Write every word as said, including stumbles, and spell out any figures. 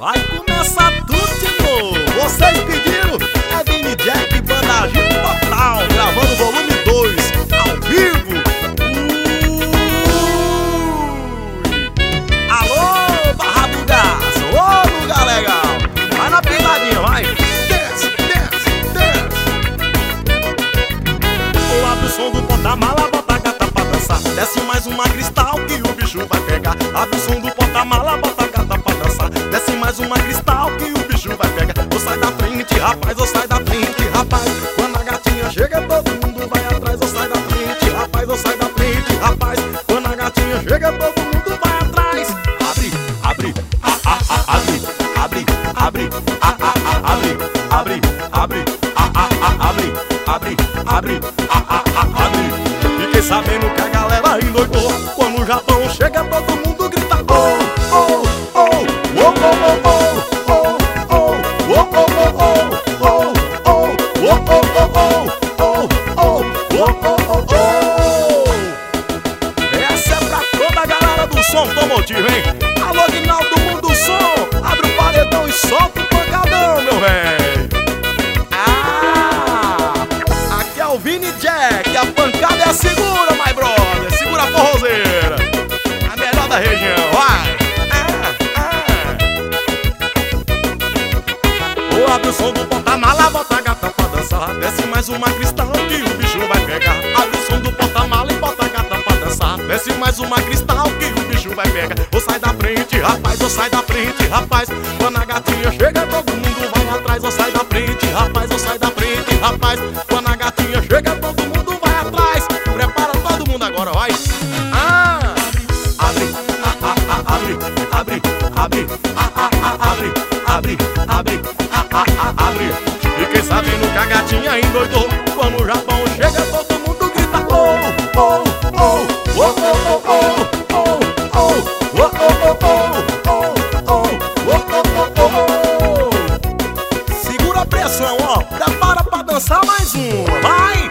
Vai começar tudo de novo. Vocês pediram, é Vini Jack, Banda Gil Total, gravando volume dois, ao vivo. Ui. Alô, Barra do Gás, ô lugar legal. Vai na pisadinha, vai. Desce, desce, desce. Ou abre o som do porta-mala, bota a gata pra dançar. Desce mais uma cristal que o bicho vai pegar. Abre o som do porta-mala, bota a gata pra dançar. Desce mais uma cristal que o bicho vai pegar. Ou sai da frente, rapaz, ou sai da frente, rapaz. Quando a gatinha chega, todo mundo vai atrás. Ou sai da frente, rapaz, ou sai da frente, rapaz. Quando a gatinha chega, todo mundo vai atrás. Abre, abre, ah, ah, ah, abre, abre, abre, ah, ah, ah, abre, abre, abre, ah, ah, ah, abre, abre, abre, ah, ah, ah, abre. Fiquei sabendo que a galera endoidou. Quando o Japão chega, todo mundo grita oh, oh, oh, oh, oh, oh, oh, oh, oh, oh, oh, oh, oh, oh. Essa é pra toda a galera do som automotivo, hein? Alô, Guinaldo do Mundo do Som, abre o paredão e solta o pancadão, meu velho. Ah, aqui é o Vini Jack, a pancada é a segura, my brother. Segura a forrozeira, a melhor da região, vai. Abre o som do porta-mala, bota a gata pra dançar. Desce mais uma cristal que o bicho vai pegar. Abre o som do porta-mala e bota a gata pra dançar. Desce mais uma cristal que o bicho vai pegar. Ou sai da frente, rapaz, ou sai da frente, rapaz. Quando a gatinha chega, todo mundo vai atrás. Ou sai da frente, rapaz, ou sai da frente, rapaz. Quando a gatinha chega, todo mundo vai atrás. Prepara todo mundo agora, vai. Ah, abre, ah, ah, ah, abre, abre, abre, ah, ah, ah, abre, abre, abre. Ah, ah, abre. Fiquei sabendo que a gatinha endoidou. Quando o Japão chega, todo mundo grita oh, oh, oh, oh, oh, oh, oh, oh, oh, oh, oh, oh. Segura a pressão, ó. Prepara pra dançar mais uma. Vai!